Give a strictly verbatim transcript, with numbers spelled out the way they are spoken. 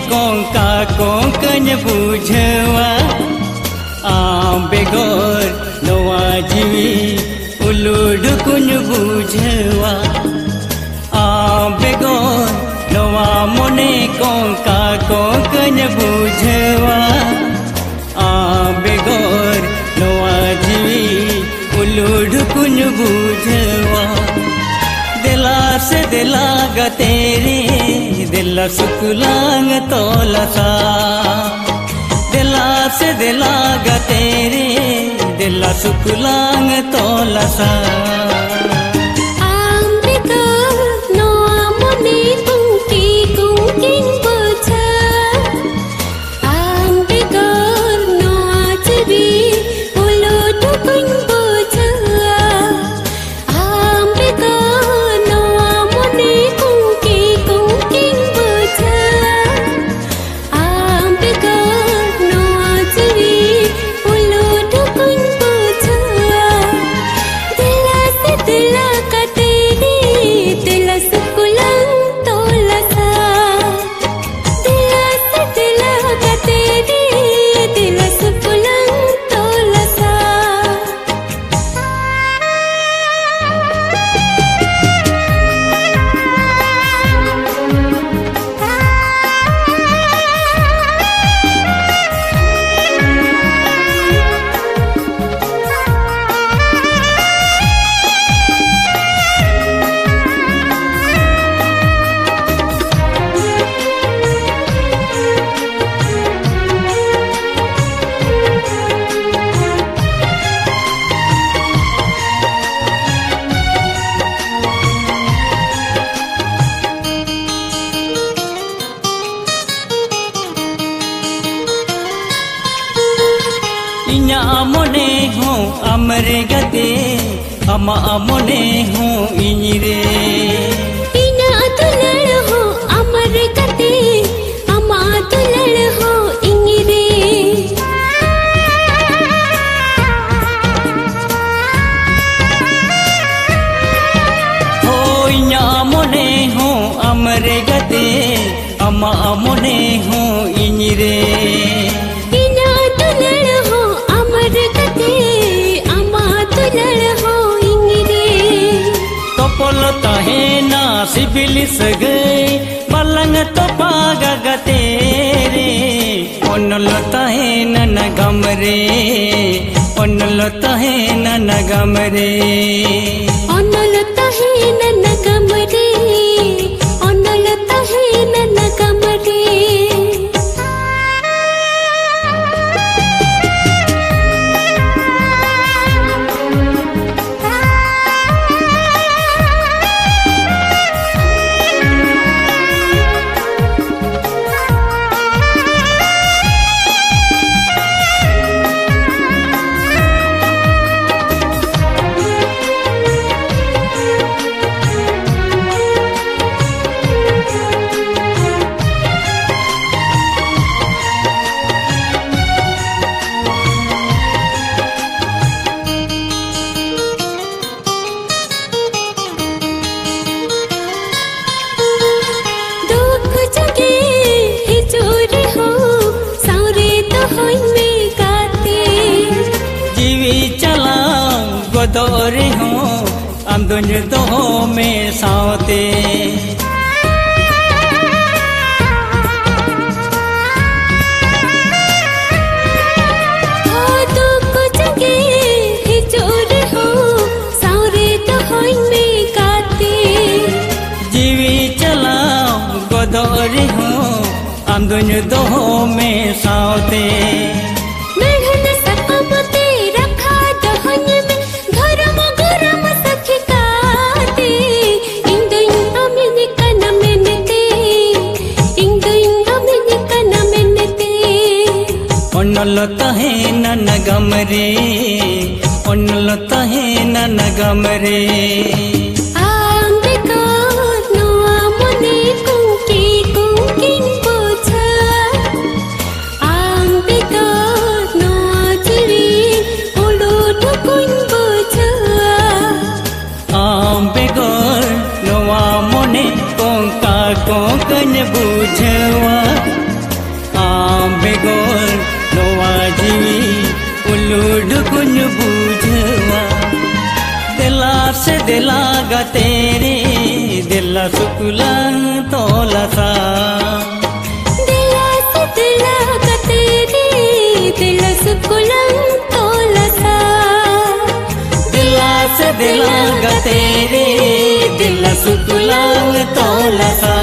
kongka kongkanya bujawa ambegor noa jiwi uludukun bujawa ambegor noa mone kongka kongkanya bujawa ambegor noa jiwi uludukun bujawa दिला से दिला गा तेरे दिला सुकुलांग तोला सा दिला से दिला गा तेरे दिला सुकुलांग तोला सा इन्या मोने हो अमरे गते अमा मोने हो इनिरे इन्या तुलड़ हो अमरे गते अमा तुलड़ हो इनिरे हो इन्या मोने हो अमरे गते अमा मोने हो इनिरे पोलता है ना सिबिलिस गए पलंग तो पागा गतेरे ओनलता है नन गमरे ओनलता है नन गमरे ओनलता है नन गमरे ओनलता है नन गमरे गोदोरे हो अंदुन दो में सावते हो तो कुछ के हिचोर हो सावरे तो होई में काते जीवी चलाओ गोदोरे हो अंदुन दो में सावते ओनलता है नन गमरे ओनलता है नन गमरे ambegor noa mone kungki kungking pocha ambegor noa jiwi uludukun pocha ambegor noa mone kongka kongkanya bujawa दिलागा तेरे दिल सुकुलंग तोलसा दिला से दिलागा तेरे दिल सुकुलंग तोलसा दिला से दिलागा तेरे दिल सुकुलंग तोलसा